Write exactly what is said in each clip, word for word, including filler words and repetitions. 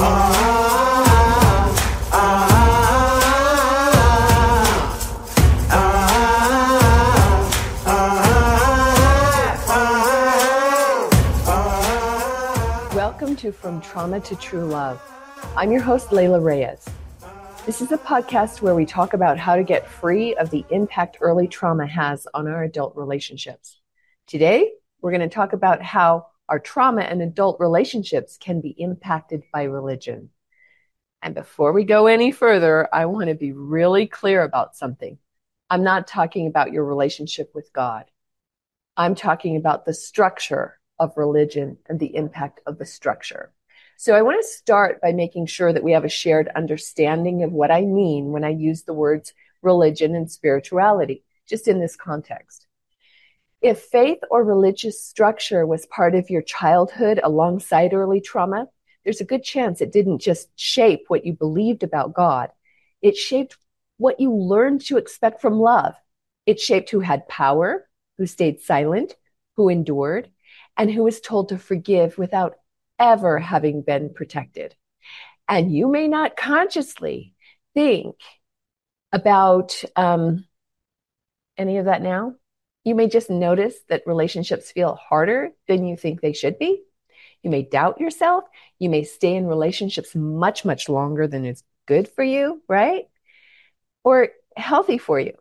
Welcome to From Trauma to True Love. I'm your host, Layla Reyes. This is a podcast where we talk about how to get free of the impact early trauma has on our adult relationships. Today, we're going to talk about how our trauma and adult relationships can be impacted by religion. And before we go any further, I want to be really clear about something. I'm not talking about your relationship with God. I'm talking about the structure of religion and the impact of the structure. So I want to start by making sure that we have a shared understanding of what I mean when I use the words religion and spirituality, just in this context. If faith or religious structure was part of your childhood alongside early trauma, there's a good chance it didn't just shape what you believed about God. It shaped what you learned to expect from love. It shaped who had power, who stayed silent, who endured, and who was told to forgive without ever having been protected. And you may not consciously think about um, any of that now. You may just notice that relationships feel harder than you think they should be. You may doubt yourself. You may stay in relationships much, much longer than is good for you, right? Or healthy for you.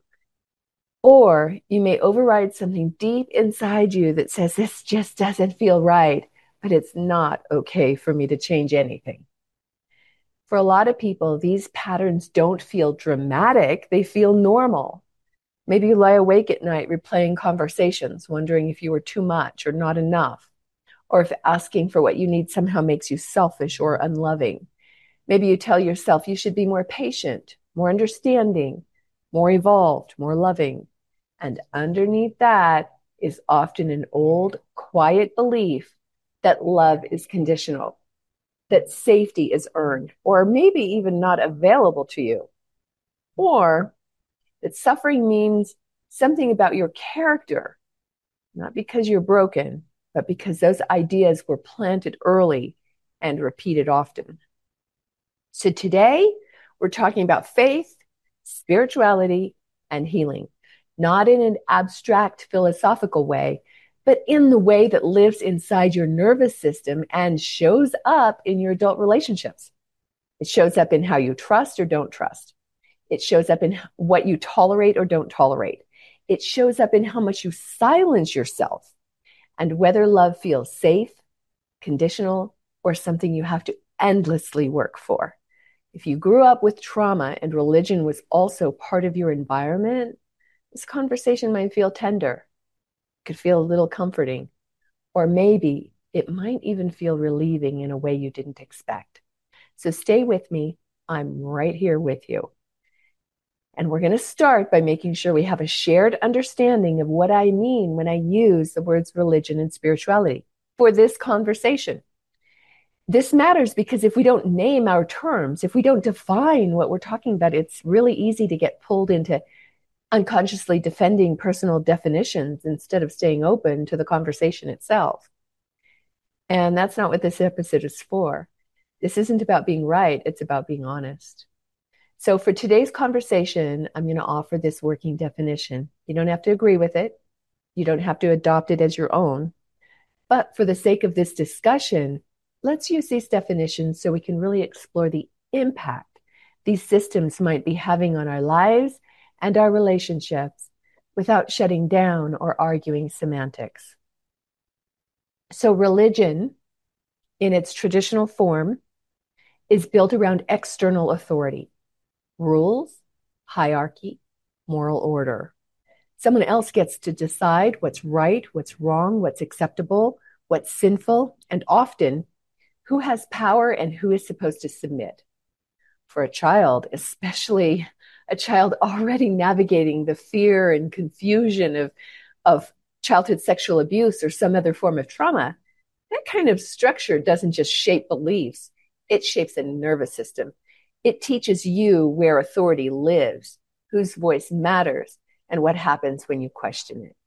Or you may override something deep inside you that says, this just doesn't feel right, but it's not okay for me to change anything. For a lot of people, these patterns don't feel dramatic. They feel normal. Maybe you lie awake at night replaying conversations, wondering if you were too much or not enough, or if asking for what you need somehow makes you selfish or unloving. Maybe you tell yourself you should be more patient, more understanding, more evolved, more loving. And underneath that is often an old, quiet belief that love is conditional, that safety is earned, or maybe even not available to you, or that suffering means something about your character, not because you're broken, but because those ideas were planted early and repeated often. So today, we're talking about faith, spirituality, and healing. Not in an abstract philosophical way, but in the way that lives inside your nervous system and shows up in your adult relationships. It shows up in how you trust or don't trust. It shows up in what you tolerate or don't tolerate. It shows up in how much you silence yourself and whether love feels safe, conditional, or something you have to endlessly work for. If you grew up with trauma and religion was also part of your environment, this conversation might feel tender, could feel a little comforting, or maybe it might even feel relieving in a way you didn't expect. So stay with me. I'm right here with you. And we're going to start by making sure we have a shared understanding of what I mean when I use the words religion and spirituality for this conversation. This matters because if we don't name our terms, if we don't define what we're talking about, it's really easy to get pulled into unconsciously defending personal definitions instead of staying open to the conversation itself. And that's not what this episode is for. This isn't about being right. It's about being honest. So for today's conversation, I'm going to offer this working definition. You don't have to agree with it. You don't have to adopt it as your own. But for the sake of this discussion, let's use these definitions so we can really explore the impact these systems might be having on our lives and our relationships without shutting down or arguing semantics. So religion, in its traditional form, is built around external authority, rules, hierarchy, moral order. Someone else gets to decide what's right, what's wrong, what's acceptable, what's sinful, and often who has power and who is supposed to submit. For a child, especially a child already navigating the fear and confusion of, of childhood sexual abuse or some other form of trauma, that kind of structure doesn't just shape beliefs, it shapes a nervous system. It teaches you where authority lives, whose voice matters, and what happens when you question it.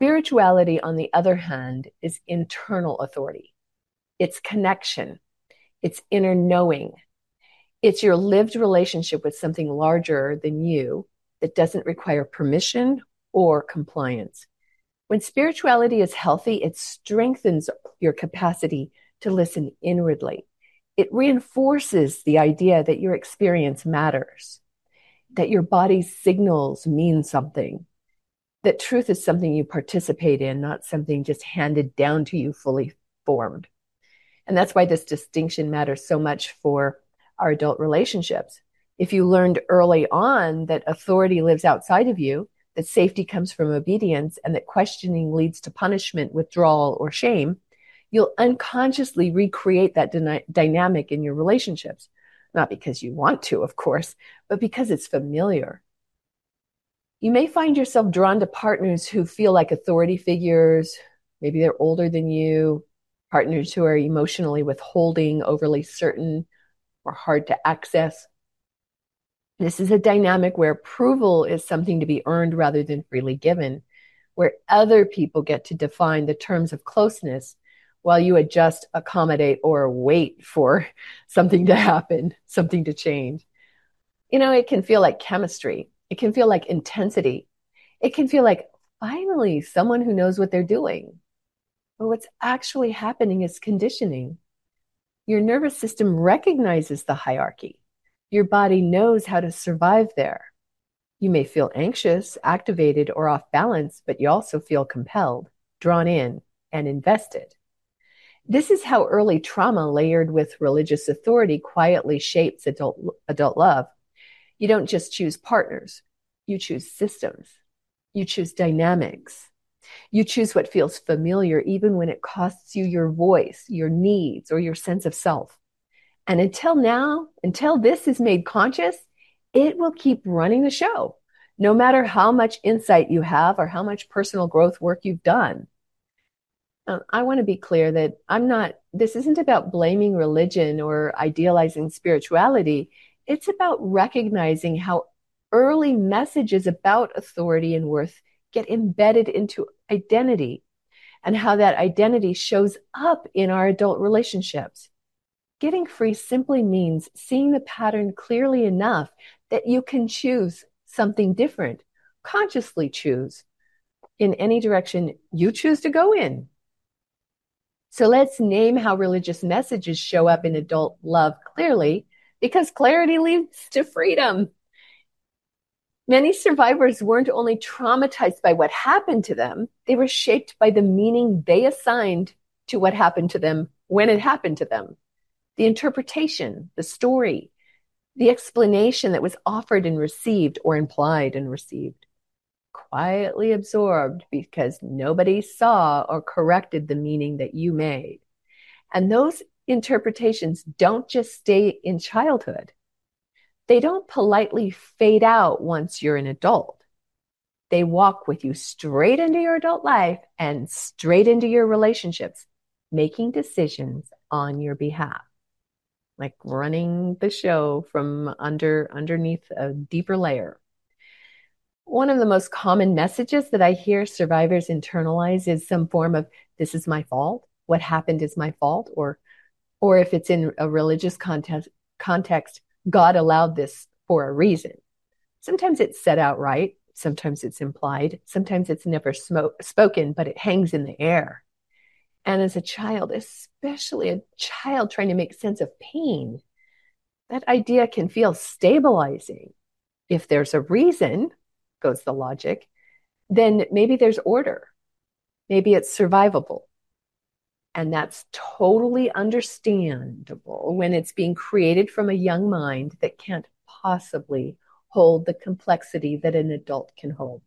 Spirituality, on the other hand, is internal authority. It's connection. It's inner knowing. It's your lived relationship with something larger than you that doesn't require permission or compliance. When spirituality is healthy, it strengthens your capacity to listen inwardly. It reinforces the idea that your experience matters, that your body's signals mean something, that truth is something you participate in, not something just handed down to you fully formed. And that's why this distinction matters so much for our adult relationships. If you learned early on that authority lives outside of you, that safety comes from obedience, and that questioning leads to punishment, withdrawal, or shame, you'll unconsciously recreate that dyna- dynamic in your relationships. Not because you want to, of course, but because it's familiar. You may find yourself drawn to partners who feel like authority figures. Maybe they're older than you, partners who are emotionally withholding, overly certain, or hard to access. This is a dynamic where approval is something to be earned rather than freely given, where other people get to define the terms of closeness while you adjust, accommodate, or wait for something to happen, something to change. You know, it can feel like chemistry. It can feel like intensity. It can feel like finally someone who knows what they're doing. But what's actually happening is conditioning. Your nervous system recognizes the hierarchy. Your body knows how to survive there. You may feel anxious, activated, or off balance, but you also feel compelled, drawn in, and invested. This is how early trauma layered with religious authority quietly shapes adult, adult love. You don't just choose partners. You choose systems. You choose dynamics. You choose what feels familiar, even when it costs you your voice, your needs, or your sense of self. And until now, until this is made conscious, it will keep running the show, no matter how much insight you have or how much personal growth work you've done. Um, I want to be clear that I'm not, this isn't about blaming religion or idealizing spirituality. It's about recognizing how early messages about authority and worth get embedded into identity and how that identity shows up in our adult relationships. Getting free simply means seeing the pattern clearly enough that you can choose something different, consciously choose in any direction you choose to go in. So let's name how religious messages show up in adult love clearly, because clarity leads to freedom. Many survivors weren't only traumatized by what happened to them, they were shaped by the meaning they assigned to what happened to them when it happened to them. The interpretation, the story, the explanation that was offered and received or implied and received. Quietly absorbed because nobody saw or corrected the meaning that you made. And those interpretations don't just stay in childhood. They don't politely fade out once you're an adult. They walk with you straight into your adult life and straight into your relationships, making decisions on your behalf, like running the show from under underneath a deeper layer. One of the most common messages that I hear survivors internalize is some form of, this is my fault, what happened is my fault, or or if it's in a religious context, context, God allowed this for a reason. Sometimes it's said outright, sometimes it's implied, sometimes it's never smoke, spoken, but it hangs in the air. And as a child, especially a child trying to make sense of pain, that idea can feel stabilizing. If there's a reason, goes the logic, then maybe there's order. Maybe it's survivable. And that's totally understandable when it's being created from a young mind that can't possibly hold the complexity that an adult can hold.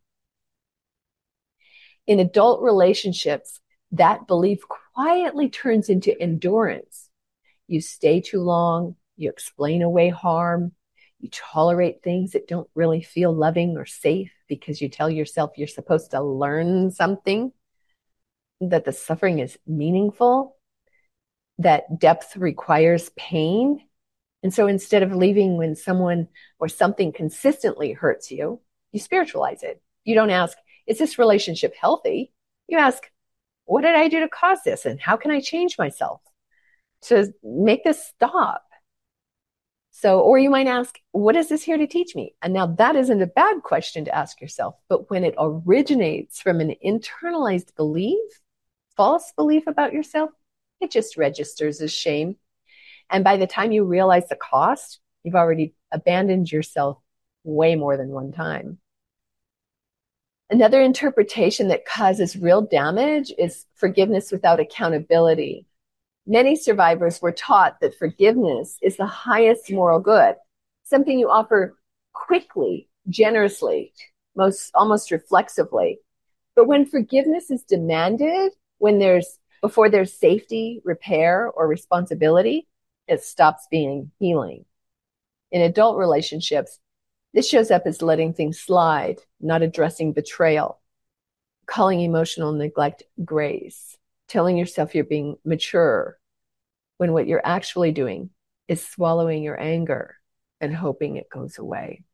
In adult relationships, that belief quietly turns into endurance. You stay too long, you explain away harm, you tolerate things that don't really feel loving or safe because you tell yourself you're supposed to learn something, that the suffering is meaningful, that depth requires pain. And so instead of leaving when someone or something consistently hurts you, you spiritualize it. You don't ask, is this relationship healthy? You ask, what did I do to cause this? And how can I change myself? to make this stop. So, or you might ask, what is this here to teach me? And now that isn't a bad question to ask yourself, but when it originates from an internalized belief, false belief about yourself, it just registers as shame. And by the time you realize the cost, you've already abandoned yourself way more than one time. Another interpretation that causes real damage is forgiveness without accountability. Many survivors were taught that forgiveness is the highest moral good, something you offer quickly, generously, most almost reflexively. But when forgiveness is demanded, when there's before there's safety, repair, or responsibility, it stops being healing. In adult relationships, this shows up as letting things slide, not addressing betrayal, calling emotional neglect grace, telling yourself you're being mature, when what you're actually doing is swallowing your anger and hoping it goes away.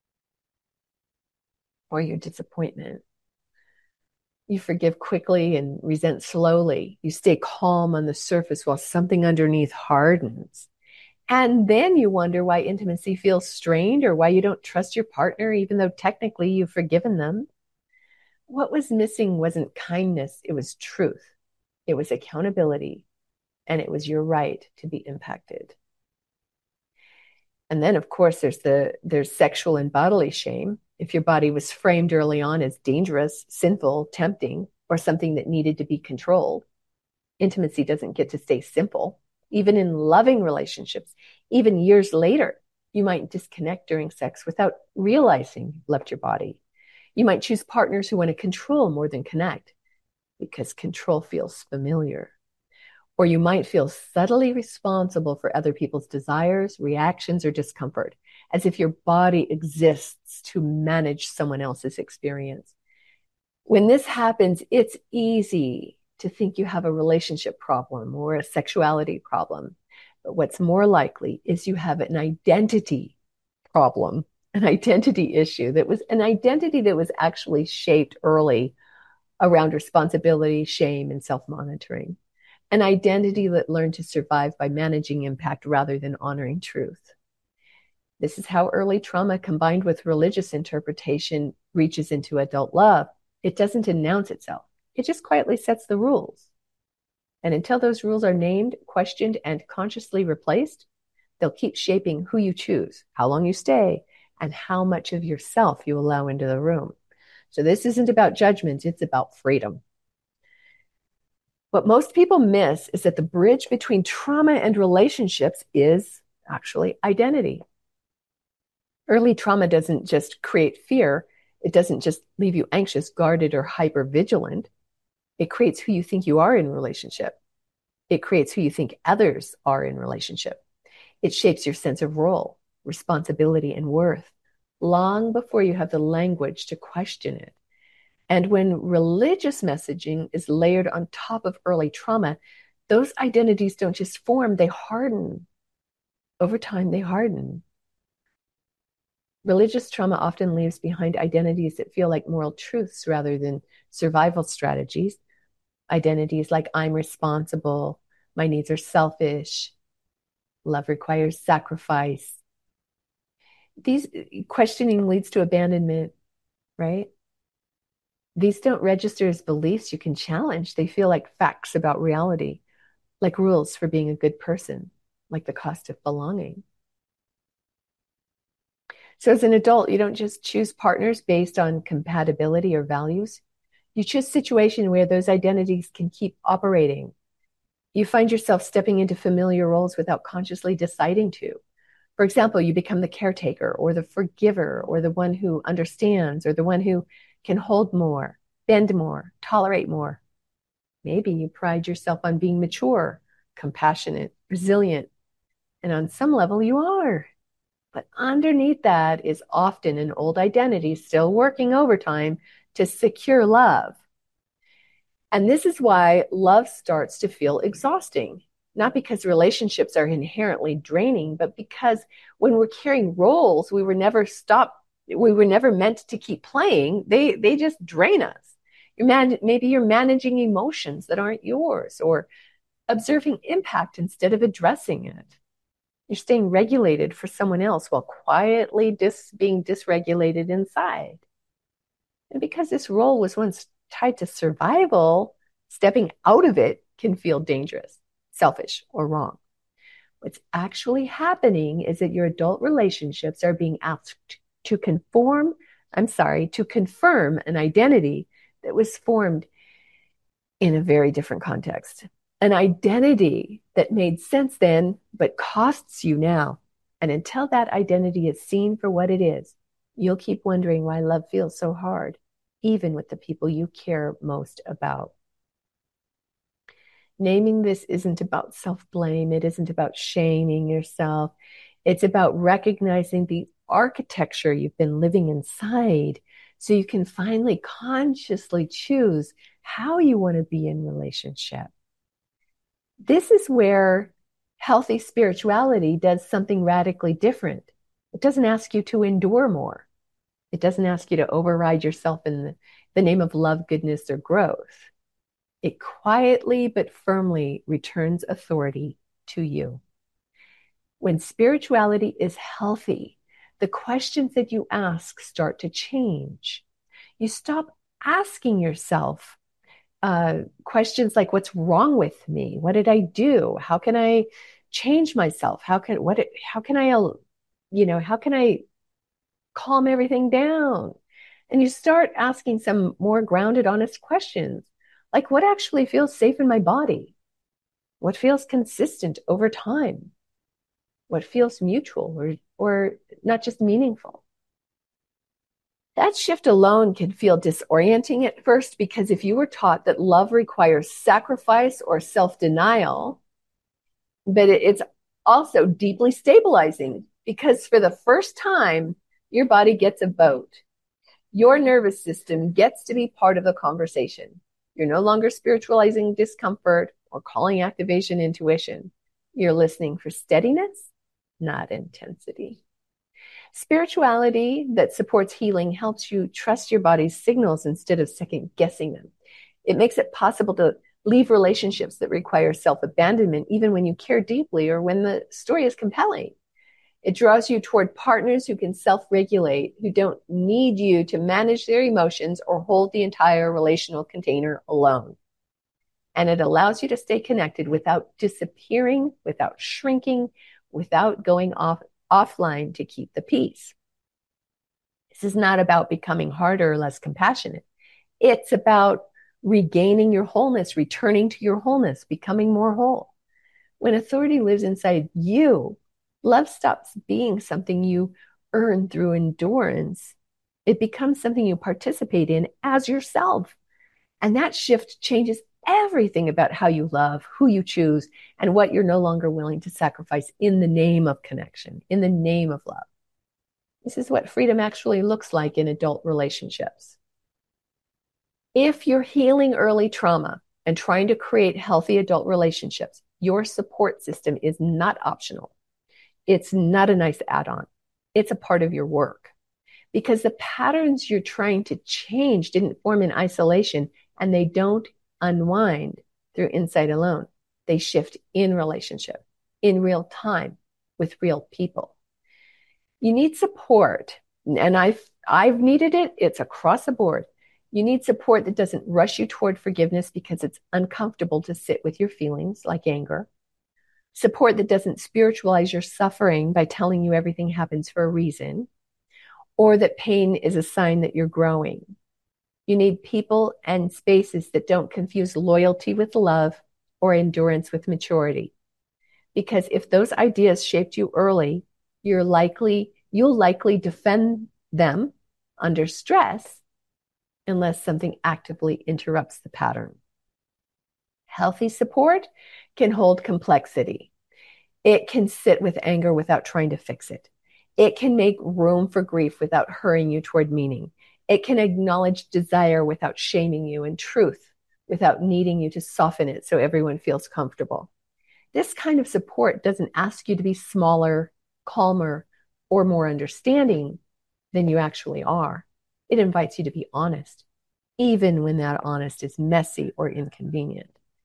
Or your disappointment. You forgive quickly and resent slowly. You stay calm on the surface while something underneath hardens. And then you wonder why intimacy feels strained or why you don't trust your partner, even though technically you've forgiven them. What was missing wasn't kindness, it was truth. It was accountability, and it was your right to be impacted. And then, of course, there's the there's sexual and bodily shame. If your body was framed early on as dangerous, sinful, tempting, or something that needed to be controlled, intimacy doesn't get to stay simple. Even in loving relationships, even years later, you might disconnect during sex without realizing you've left your body. You might choose partners who want to control more than connect because control feels familiar. Or you might feel subtly responsible for other people's desires, reactions, or discomfort, as if your body exists to manage someone else's experience. When this happens, it's easy to think you have a relationship problem or a sexuality problem. But what's more likely is you have an identity problem, an identity issue that was an identity that was actually shaped early around responsibility, shame, and self-monitoring. An identity that learned to survive by managing impact rather than honoring truth. This is how early trauma combined with religious interpretation reaches into adult love. It doesn't announce itself. It just quietly sets the rules. And until those rules are named, questioned, and consciously replaced, they'll keep shaping who you choose, how long you stay, and how much of yourself you allow into the room. So this isn't about judgment, it's about freedom. What most people miss is that the bridge between trauma and relationships is actually identity. Early trauma doesn't just create fear. It doesn't just leave you anxious, guarded, or hypervigilant. It creates who you think you are in relationship. It creates who you think others are in relationship. It shapes your sense of role, responsibility, and worth long before you have the language to question it. And when religious messaging is layered on top of early trauma, those identities don't just form, they harden. Over time, they harden. Religious trauma often leaves behind identities that feel like moral truths rather than survival strategies. Identities like I'm responsible, my needs are selfish, love requires sacrifice. These questioning leads to abandonment, right? These don't register as beliefs you can challenge. They feel like facts about reality, like rules for being a good person, like the cost of belonging. So as an adult, you don't just choose partners based on compatibility or values. You choose situations where those identities can keep operating. You find yourself stepping into familiar roles without consciously deciding to. For example, you become the caretaker or the forgiver or the one who understands or the one who can hold more, bend more, tolerate more. Maybe you pride yourself on being mature, compassionate, resilient, and on some level you are. But underneath that is often an old identity still working overtime to secure love. And this is why love starts to feel exhausting, not because relationships are inherently draining, but because when we're carrying roles, we were never stopped, we were never meant to keep playing. They, they just drain us. You're man- maybe you're managing emotions that aren't yours, or observing impact instead of addressing it. You're staying regulated for someone else while quietly dis- being dysregulated inside. And because this role was once tied to survival, stepping out of it can feel dangerous, selfish, or wrong. What's actually happening is that your adult relationships are being asked to conform, I'm sorry, to confirm an identity that was formed in a very different context. An identity that made sense then, but costs you now. And until that identity is seen for what it is, you'll keep wondering why love feels so hard, even with the people you care most about. Naming this isn't about self-blame. It isn't about shaming yourself. It's about recognizing the architecture you've been living inside so you can finally consciously choose how you want to be in relationship. This is where healthy spirituality does something radically different. It doesn't ask you to endure more. It doesn't ask you to override yourself in the, the name of love, goodness, or growth. It quietly but firmly returns authority to you. When spirituality is healthy, the questions that you ask start to change. You stop asking yourself uh, questions like, what's wrong with me? What did I do? How can I change myself? How can, what, how can I, you know, how can I calm everything down? And you start asking some more grounded, honest questions. Like, what actually feels safe in my body? What feels consistent over time? What feels mutual or, or not just meaningful? That shift alone can feel disorienting at first, because if you were taught that love requires sacrifice or self-denial, but it's also deeply stabilizing, because for the first time, your body gets a vote. Your nervous system gets to be part of the conversation. You're no longer spiritualizing discomfort or calling activation intuition. You're listening for steadiness, not intensity. Spirituality that supports healing helps you trust your body's signals instead of second guessing them. It makes it possible to leave relationships that require self-abandonment, even when you care deeply or when the story is compelling. It draws you toward partners who can self-regulate, who don't need you to manage their emotions or hold the entire relational container alone. And it allows you to stay connected without disappearing, without shrinking, without going off offline to keep the peace. This is not about becoming harder or less compassionate. It's about regaining your wholeness, returning to your wholeness, becoming more whole. When authority lives inside you, love stops being something you earn through endurance. It becomes something you participate in as yourself. And that shift changes everything about how you love, who you choose, and what you're no longer willing to sacrifice in the name of connection, in the name of love. This is what freedom actually looks like in adult relationships. If you're healing early trauma and trying to create healthy adult relationships, your support system is not optional. It's not a nice add-on. It's a part of your work, because the patterns you're trying to change didn't form in isolation, and they don't unwind through insight alone. They shift in relationship, in real time, with real people. You need support, and I've, I've needed it. It's across the board. You need support that doesn't rush you toward forgiveness because it's uncomfortable to sit with your feelings like anger. Support that doesn't spiritualize your suffering by telling you everything happens for a reason, or that pain is a sign that you're growing. You need people and spaces that don't confuse loyalty with love or endurance with maturity. Because if those ideas shaped you early, you're likely, you'll likely defend them under stress unless something actively interrupts the pattern. Healthy support can hold complexity. It can sit with anger without trying to fix it. It can make room for grief without hurrying you toward meaning. It can acknowledge desire without shaming you, and truth without needing you to soften it so everyone feels comfortable. This kind of support doesn't ask you to be smaller, calmer, or more understanding than you actually are. It invites you to be honest, even when that honest is messy or inconvenient.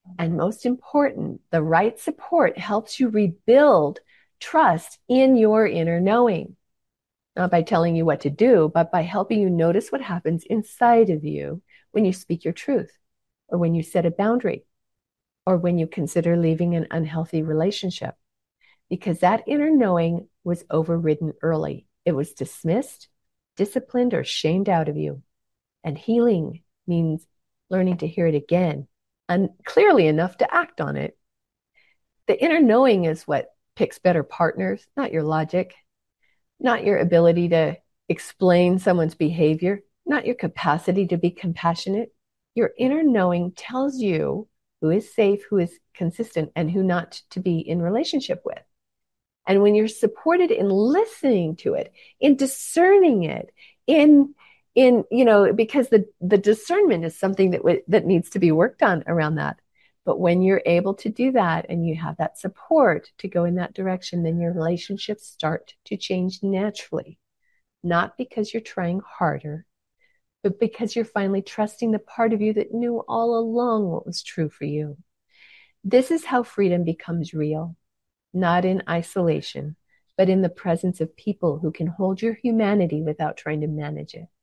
And most important, the right support helps you rebuild trust in your inner knowing. Not by telling you what to do, but by helping you notice what happens inside of you when you speak your truth, or when you set a boundary, or when you consider leaving an unhealthy relationship. Because that inner knowing was overridden early. It was dismissed, disciplined, or shamed out of you. And healing means learning to hear it again, and clearly enough to act on it. The inner knowing is what picks better partners, not your logic, not your ability to explain someone's behavior, not your capacity to be compassionate. Your inner knowing tells you who is safe, who is consistent, and who not to be in relationship with. And when you're supported in listening to it, in discerning it, in in you know, because the the discernment is something that w- that needs to be worked on around that. But when you're able to do that and you have that support to go in that direction, then your relationships start to change naturally. Not because you're trying harder, but because you're finally trusting the part of you that knew all along what was true for you. This is how freedom becomes real, not in isolation, but in the presence of people who can hold your humanity without trying to manage it.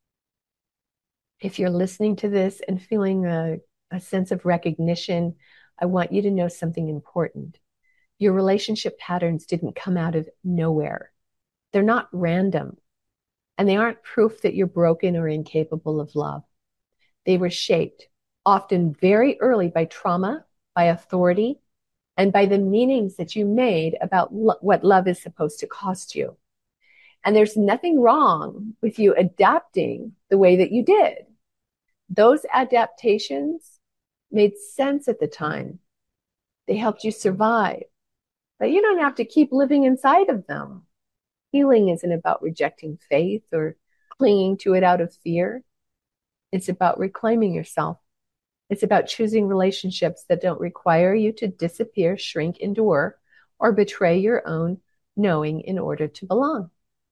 If you're listening to this and feeling a, a sense of recognition, I want you to know something important. Your relationship patterns didn't come out of nowhere. They're not random, and they aren't proof that you're broken or incapable of love. They were shaped, often very early, by trauma, by authority, and by the meanings that you made about lo- what love is supposed to cost you. And there's nothing wrong with you adapting the way that you did. Those adaptations made sense at the time. They helped you survive, but you don't have to keep living inside of them. Healing isn't about rejecting faith or clinging to it out of fear. It's about reclaiming yourself. It's about choosing relationships that don't require you to disappear, shrink, endure, or betray your own knowing in order to belong.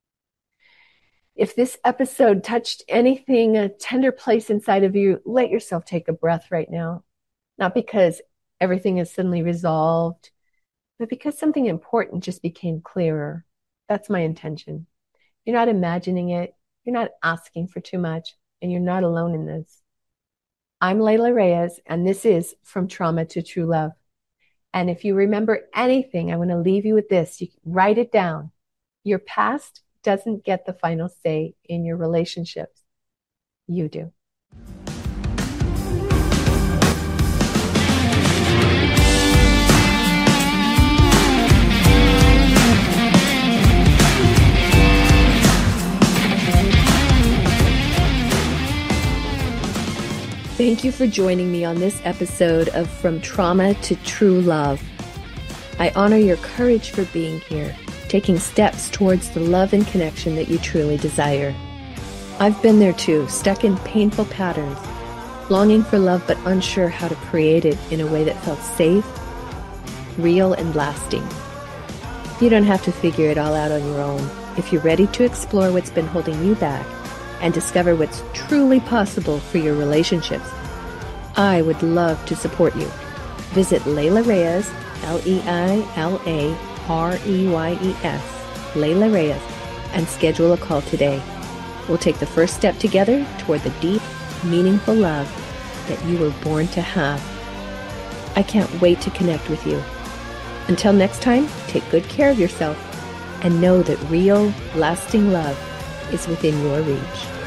If this episode touched anything, a tender place inside of you, let yourself take a breath right now. Not because everything is suddenly resolved, but because something important just became clearer. That's my intention. You're not imagining it. You're not asking for too much, and you're not alone in this. I'm Layla Reyes, and this is From Trauma to True Love. And if you remember anything, I want to leave you with this. You can write it down. Your past doesn't get the final say in your relationships. You do. Thank you for joining me on this episode of From Trauma to True Love. I honor your courage for being here, taking steps towards the love and connection that you truly desire. I've been there too, stuck in painful patterns, longing for love but unsure how to create it in a way that felt safe, real, and lasting. You don't have to figure it all out on your own. If you're ready to explore what's been holding you back and discover what's truly possible for your relationships, I would love to support you. Visit Layla Reyes, L E I L A R E Y E S, Layla Reyes, and schedule a call today. We'll take the first step together toward the deep, meaningful love that you were born to have. I can't wait to connect with you. Until next time, take good care of yourself and know that real, lasting love is within your reach.